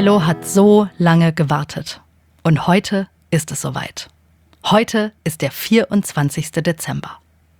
Ello hat so lange gewartet. Und heute ist es soweit. Heute ist der 24. Dezember.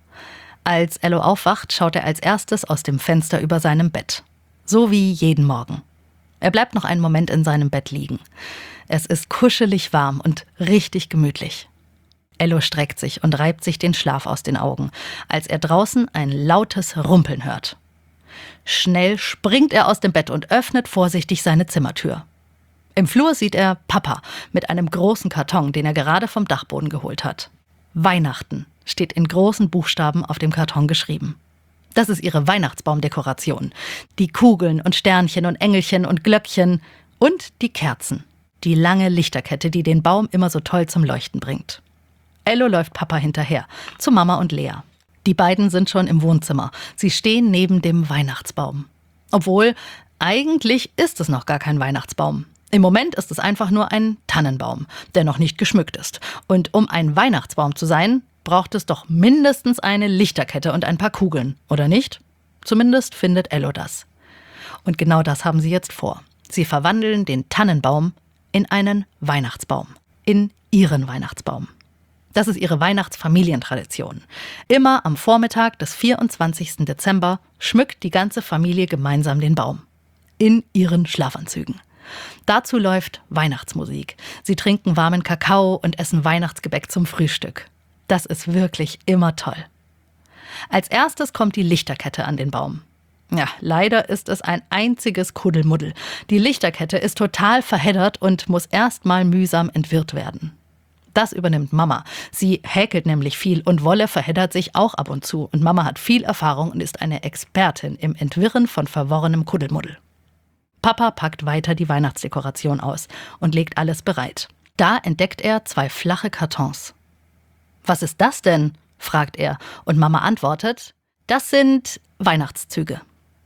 Als Ello aufwacht, schaut er als erstes aus dem Fenster über seinem Bett. So wie jeden Morgen. Er bleibt noch einen Moment in seinem Bett liegen. Es ist kuschelig warm und richtig gemütlich. Ello streckt sich und reibt sich den Schlaf aus den Augen, als er draußen ein lautes Rumpeln hört. Schnell springt er aus dem Bett und öffnet vorsichtig seine Zimmertür. Im Flur sieht er Papa mit einem großen Karton, den er gerade vom Dachboden geholt hat. Weihnachten steht in großen Buchstaben auf dem Karton geschrieben. Das ist ihre Weihnachtsbaumdekoration. Die Kugeln und Sternchen und Engelchen und Glöckchen und die Kerzen. Die lange Lichterkette, die den Baum immer so toll zum Leuchten bringt. Ello läuft Papa hinterher, zu Mama und Lea. Die beiden sind schon im Wohnzimmer. Sie stehen neben dem Weihnachtsbaum. Obwohl, eigentlich ist es noch gar kein Weihnachtsbaum. Im Moment ist es einfach nur ein Tannenbaum, der noch nicht geschmückt ist. Und um ein Weihnachtsbaum zu sein, braucht es doch mindestens eine Lichterkette und ein paar Kugeln, oder nicht? Zumindest findet Ello das. Und genau das haben sie jetzt vor. Sie verwandeln den Tannenbaum in einen Weihnachtsbaum. In ihren Weihnachtsbaum. Das ist ihre Weihnachtsfamilientradition. Immer am Vormittag des 24. Dezember schmückt die ganze Familie gemeinsam den Baum. In ihren Schlafanzügen. Dazu läuft Weihnachtsmusik. Sie trinken warmen Kakao und essen Weihnachtsgebäck zum Frühstück. Das ist wirklich immer toll. Als erstes kommt die Lichterkette an den Baum. Ja, leider ist es ein einziges Kuddelmuddel. Die Lichterkette ist total verheddert und muss erst mal mühsam entwirrt werden. Das übernimmt Mama. Sie häkelt nämlich viel und Wolle verheddert sich auch ab und zu. Und Mama hat viel Erfahrung und ist eine Expertin im Entwirren von verworrenem Kuddelmuddel. Papa packt weiter die Weihnachtsdekoration aus und legt alles bereit. Da entdeckt er 2 flache Kartons. »Was ist das denn?« fragt er und Mama antwortet, »das sind Weihnachtszüge.«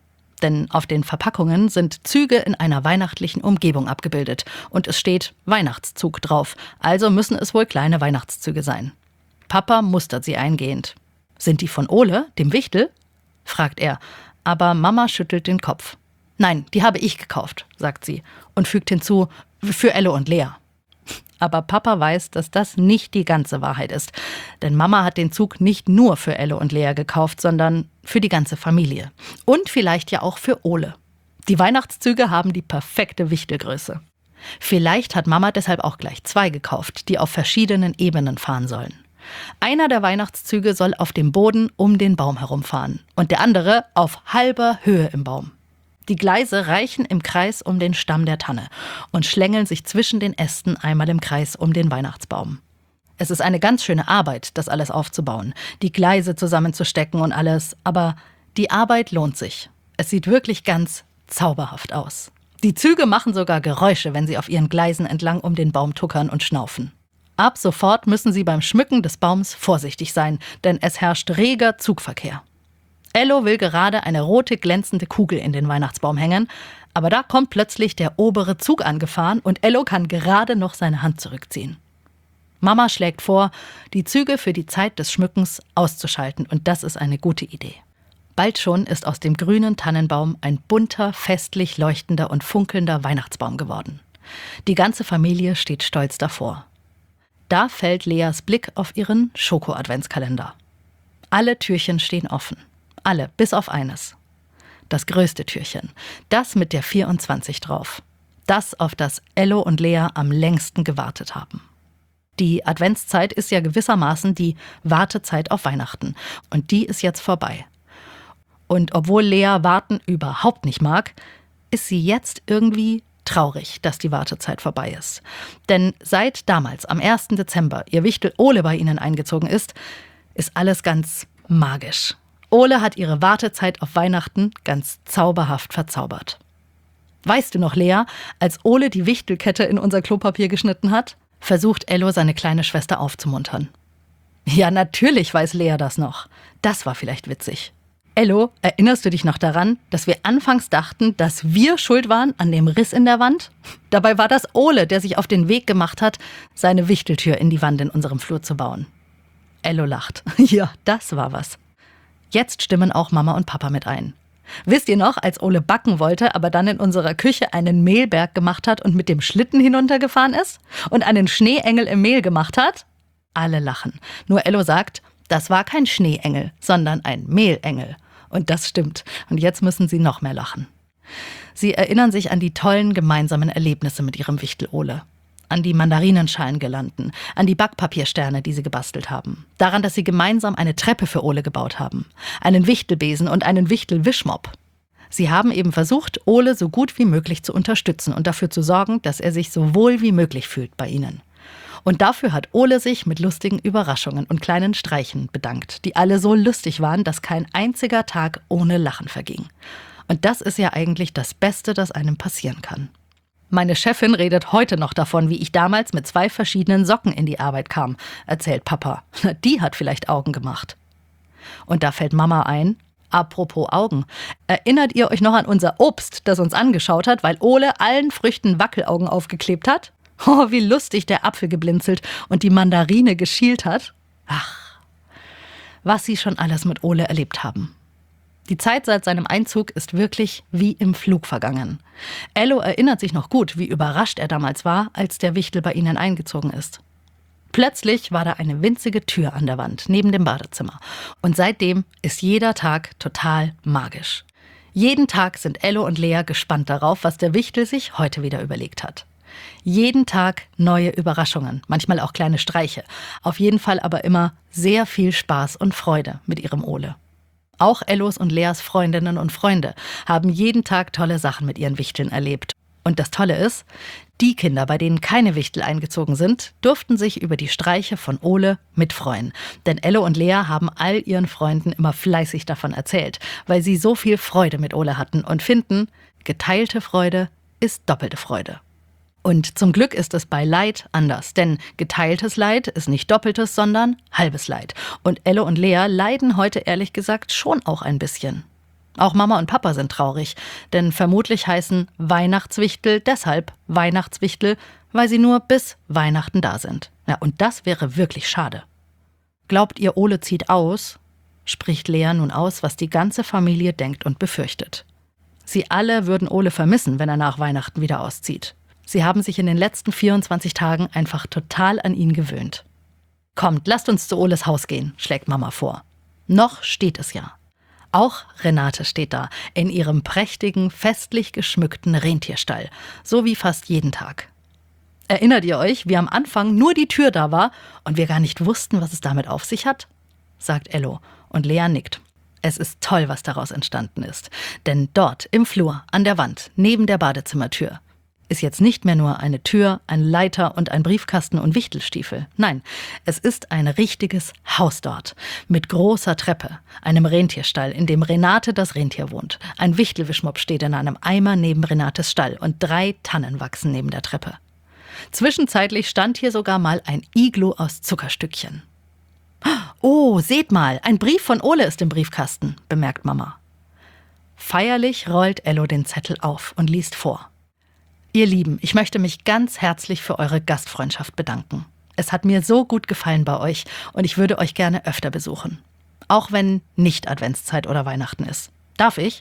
Denn auf den Verpackungen sind Züge in einer weihnachtlichen Umgebung abgebildet und es steht Weihnachtszug drauf, also müssen es wohl kleine Weihnachtszüge sein. Papa mustert sie eingehend. »Sind die von Ole, dem Wichtel?« fragt er, aber Mama schüttelt den Kopf. »Nein, die habe ich gekauft«, sagt sie und fügt hinzu, »für Ello und Lea.« Aber Papa weiß, dass das nicht die ganze Wahrheit ist. Denn Mama hat den Zug nicht nur für Ello und Lea gekauft, sondern für die ganze Familie. Und vielleicht ja auch für Ole. Die Weihnachtszüge haben die perfekte Wichtelgröße. Vielleicht hat Mama deshalb auch gleich 2 gekauft, die auf verschiedenen Ebenen fahren sollen. Einer der Weihnachtszüge soll auf dem Boden um den Baum herumfahren und der andere auf halber Höhe im Baum. Die Gleise reichen im Kreis um den Stamm der Tanne und schlängeln sich zwischen den Ästen einmal im Kreis um den Weihnachtsbaum. Es ist eine ganz schöne Arbeit, das alles aufzubauen, die Gleise zusammenzustecken und alles, aber die Arbeit lohnt sich. Es sieht wirklich ganz zauberhaft aus. Die Züge machen sogar Geräusche, wenn sie auf ihren Gleisen entlang um den Baum tuckern und schnaufen. Ab sofort müssen sie beim Schmücken des Baums vorsichtig sein, denn es herrscht reger Zugverkehr. Ello will gerade eine rote glänzende Kugel in den Weihnachtsbaum hängen, aber da kommt plötzlich der obere Zug angefahren und Ello kann gerade noch seine Hand zurückziehen. Mama schlägt vor, die Züge für die Zeit des Schmückens auszuschalten und das ist eine gute Idee. Bald schon ist aus dem grünen Tannenbaum ein bunter, festlich leuchtender und funkelnder Weihnachtsbaum geworden. Die ganze Familie steht stolz davor. Da fällt Leas Blick auf ihren Schoko-Adventskalender. Alle Türchen stehen offen. Alle, bis auf eines. Das größte Türchen. Das mit der 24 drauf. Das, auf das Ello und Lea am längsten gewartet haben. Die Adventszeit ist ja gewissermaßen die Wartezeit auf Weihnachten. Und die ist jetzt vorbei. Und obwohl Lea Warten überhaupt nicht mag, ist sie jetzt irgendwie traurig, dass die Wartezeit vorbei ist. Denn seit damals, am 1. Dezember, ihr Wichtel Ole bei ihnen eingezogen ist alles ganz magisch. Ole hat ihre Wartezeit auf Weihnachten ganz zauberhaft verzaubert. Weißt du noch, Lea, als Ole die Wichtelkette in unser Klopapier geschnitten hat? Versucht Ello seine kleine Schwester aufzumuntern. Ja, natürlich weiß Lea das noch. Das war vielleicht witzig. Ello, erinnerst du dich noch daran, dass wir anfangs dachten, dass wir schuld waren an dem Riss in der Wand? Dabei war das Ole, der sich auf den Weg gemacht hat, seine Wichteltür in die Wand in unserem Flur zu bauen. Ello lacht. Ja, das war was. Jetzt stimmen auch Mama und Papa mit ein. Wisst ihr noch, als Ole backen wollte, aber dann in unserer Küche einen Mehlberg gemacht hat und mit dem Schlitten hinuntergefahren ist? Und einen Schneeengel im Mehl gemacht hat? Alle lachen. Nur Ello sagt, das war kein Schneeengel, sondern ein Mehlengel. Und das stimmt. Und jetzt müssen sie noch mehr lachen. Sie erinnern sich an die tollen gemeinsamen Erlebnisse mit ihrem Wichtel Ole. An die Mandarinenschalen-Girlanden, an die Backpapiersterne, die sie gebastelt haben. Daran, dass sie gemeinsam eine Treppe für Ole gebaut haben. Einen Wichtelbesen und einen Wichtel-Wischmopp. Sie haben eben versucht, Ole so gut wie möglich zu unterstützen und dafür zu sorgen, dass er sich so wohl wie möglich fühlt bei ihnen. Und dafür hat Ole sich mit lustigen Überraschungen und kleinen Streichen bedankt, die alle so lustig waren, dass kein einziger Tag ohne Lachen verging. Und das ist ja eigentlich das Beste, das einem passieren kann. Meine Chefin redet heute noch davon, wie ich damals mit 2 verschiedenen Socken in die Arbeit kam, erzählt Papa. Die hat vielleicht Augen gemacht. Und da fällt Mama ein, apropos Augen, erinnert ihr euch noch an unser Obst, das uns angeschaut hat, weil Ole allen Früchten Wackelaugen aufgeklebt hat? Oh, wie lustig der Apfel geblinzelt und die Mandarine geschielt hat. Ach, was sie schon alles mit Ole erlebt haben. Die Zeit seit seinem Einzug ist wirklich wie im Flug vergangen. Ello erinnert sich noch gut, wie überrascht er damals war, als der Wichtel bei ihnen eingezogen ist. Plötzlich war da eine winzige Tür an der Wand neben dem Badezimmer. Und seitdem ist jeder Tag total magisch. Jeden Tag sind Ello und Lea gespannt darauf, was der Wichtel sich heute wieder überlegt hat. Jeden Tag neue Überraschungen, manchmal auch kleine Streiche. Auf jeden Fall aber immer sehr viel Spaß und Freude mit ihrem Ole. Auch Ellos und Leas Freundinnen und Freunde haben jeden Tag tolle Sachen mit ihren Wichteln erlebt. Und das Tolle ist, die Kinder, bei denen keine Wichtel eingezogen sind, durften sich über die Streiche von Ole mitfreuen. Denn Ello und Lea haben all ihren Freunden immer fleißig davon erzählt, weil sie so viel Freude mit Ole hatten und finden, geteilte Freude ist doppelte Freude. Und zum Glück ist es bei Leid anders, denn geteiltes Leid ist nicht doppeltes, sondern halbes Leid. Und Ello und Lea leiden heute ehrlich gesagt schon auch ein bisschen. Auch Mama und Papa sind traurig, denn vermutlich heißen Weihnachtswichtel deshalb Weihnachtswichtel, weil sie nur bis Weihnachten da sind. Ja, und das wäre wirklich schade. Glaubt ihr, Ole zieht aus? Spricht Lea nun aus, was die ganze Familie denkt und befürchtet. Sie alle würden Ole vermissen, wenn er nach Weihnachten wieder auszieht. Sie haben sich in den letzten 24 Tagen einfach total an ihn gewöhnt. Kommt, lasst uns zu Oles Haus gehen, schlägt Mama vor. Noch steht es ja. Auch Renate steht da, in ihrem prächtigen, festlich geschmückten Rentierstall, so wie fast jeden Tag. Erinnert ihr euch, wie am Anfang nur die Tür da war und wir gar nicht wussten, was es damit auf sich hat? Sagt Ello und Lea nickt. Es ist toll, was daraus entstanden ist. Denn dort im Flur, an der Wand, neben der Badezimmertür, ist jetzt nicht mehr nur eine Tür, ein Leiter und ein Briefkasten und Wichtelstiefel. Nein, es ist ein richtiges Haus dort. Mit großer Treppe, einem Rentierstall, in dem Renate das Rentier wohnt. Ein Wichtelwischmopp steht in einem Eimer neben Renates Stall und 3 Tannen wachsen neben der Treppe. Zwischenzeitlich stand hier sogar mal ein Iglu aus Zuckerstückchen. Oh, seht mal, ein Brief von Ole ist im Briefkasten, bemerkt Mama. Feierlich rollt Ello den Zettel auf und liest vor. Ihr Lieben, ich möchte mich ganz herzlich für eure Gastfreundschaft bedanken. Es hat mir so gut gefallen bei euch und ich würde euch gerne öfter besuchen. Auch wenn nicht Adventszeit oder Weihnachten ist. Darf ich?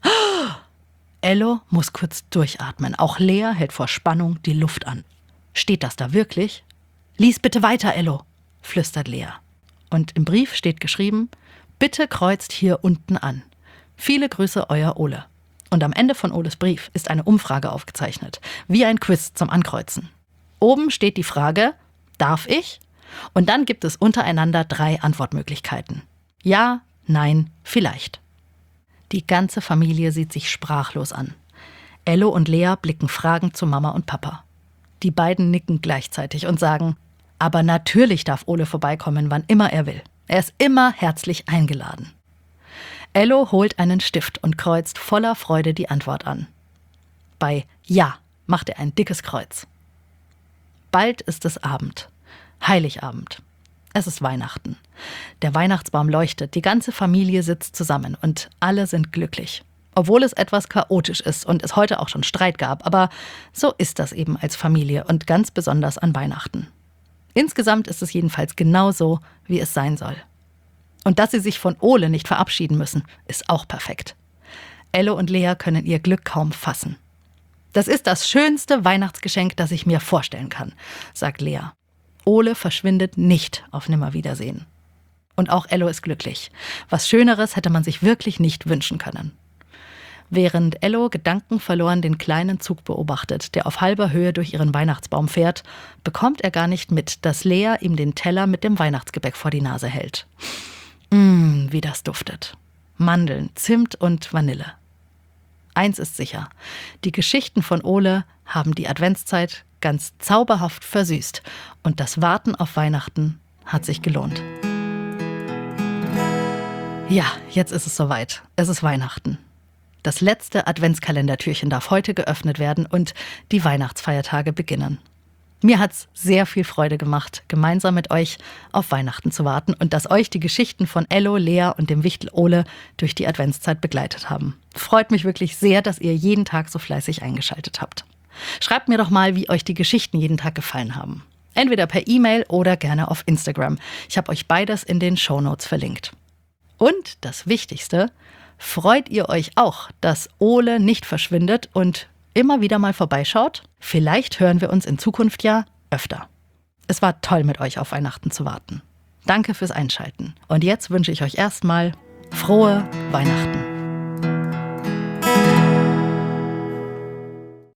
Ello muss kurz durchatmen. Auch Lea hält vor Spannung die Luft an. Steht das da wirklich? Lies bitte weiter, Ello, flüstert Lea. Und im Brief steht geschrieben, bitte kreuzt hier unten an. Viele Grüße, euer Ole. Und am Ende von Oles Brief ist eine Umfrage aufgezeichnet, wie ein Quiz zum Ankreuzen. Oben steht die Frage, darf ich? Und dann gibt es untereinander 3 Antwortmöglichkeiten. Ja, nein, vielleicht. Die ganze Familie sieht sich sprachlos an. Ello und Lea blicken fragend zu Mama und Papa. Die beiden nicken gleichzeitig und sagen, aber natürlich darf Ole vorbeikommen, wann immer er will. Er ist immer herzlich eingeladen. Ello holt einen Stift und kreuzt voller Freude die Antwort an. Bei Ja macht er ein dickes Kreuz. Bald ist es Abend. Heiligabend. Es ist Weihnachten. Der Weihnachtsbaum leuchtet, die ganze Familie sitzt zusammen und alle sind glücklich. Obwohl es etwas chaotisch ist und es heute auch schon Streit gab, aber so ist das eben als Familie und ganz besonders an Weihnachten. Insgesamt ist es jedenfalls genau so, wie es sein soll. Und dass sie sich von Ole nicht verabschieden müssen, ist auch perfekt. Ello und Lea können ihr Glück kaum fassen. Das ist das schönste Weihnachtsgeschenk, das ich mir vorstellen kann, sagt Lea. Ole verschwindet nicht auf Nimmerwiedersehen. Und auch Ello ist glücklich. Was Schöneres hätte man sich wirklich nicht wünschen können. Während Ello gedankenverloren den kleinen Zug beobachtet, der auf halber Höhe durch ihren Weihnachtsbaum fährt, bekommt er gar nicht mit, dass Lea ihm den Teller mit dem Weihnachtsgebäck vor die Nase hält. Wie das duftet. Mandeln, Zimt und Vanille. Eins ist sicher, die Geschichten von Ole haben die Adventszeit ganz zauberhaft versüßt und das Warten auf Weihnachten hat sich gelohnt. Ja, jetzt ist es soweit. Es ist Weihnachten. Das letzte Adventskalendertürchen darf heute geöffnet werden und die Weihnachtsfeiertage beginnen. Mir hat's sehr viel Freude gemacht, gemeinsam mit euch auf Weihnachten zu warten und dass euch die Geschichten von Ello, Lea und dem Wichtel Ole durch die Adventszeit begleitet haben. Freut mich wirklich sehr, dass ihr jeden Tag so fleißig eingeschaltet habt. Schreibt mir doch mal, wie euch die Geschichten jeden Tag gefallen haben. Entweder per E-Mail oder gerne auf Instagram. Ich habe euch beides in den Shownotes verlinkt. Und das Wichtigste, freut ihr euch auch, dass Ole nicht verschwindet und immer wieder mal vorbeischaut? Vielleicht hören wir uns in Zukunft ja öfter. Es war toll, mit euch auf Weihnachten zu warten. Danke fürs Einschalten. Und jetzt wünsche ich euch erstmal frohe Weihnachten.